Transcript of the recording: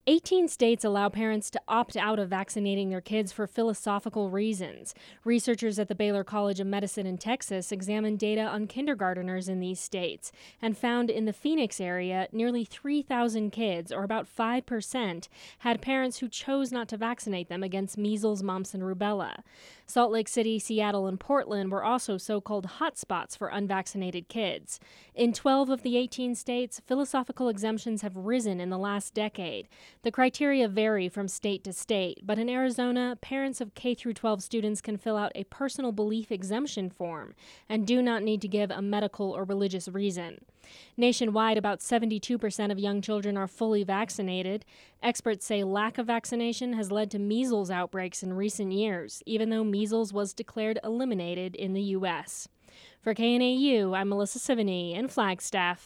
18 states allow parents to opt out of vaccinating their kids for philosophical reasons. Researchers at the Baylor College of Medicine in Texas examined data on kindergarteners in these states and found in the Phoenix area nearly 3,000 kids, or about 5%, had parents who chose not to vaccinate them against measles, mumps, and rubella. Salt Lake City, Seattle, and Portland were also so-called hotspots for unvaccinated kids. In 12 of the 18 states, philosophical exemptions have risen in the last decade. The criteria vary from state to state, but in Arizona, parents of K-12 students can fill out a personal belief exemption form and do not need to give a medical or religious reason. Nationwide, about 72% of young children are fully vaccinated. Experts say lack of vaccination has led to measles outbreaks in recent years, even though measles was declared eliminated in the U.S. For KNAU, I'm Melissa Sivany in Flagstaff.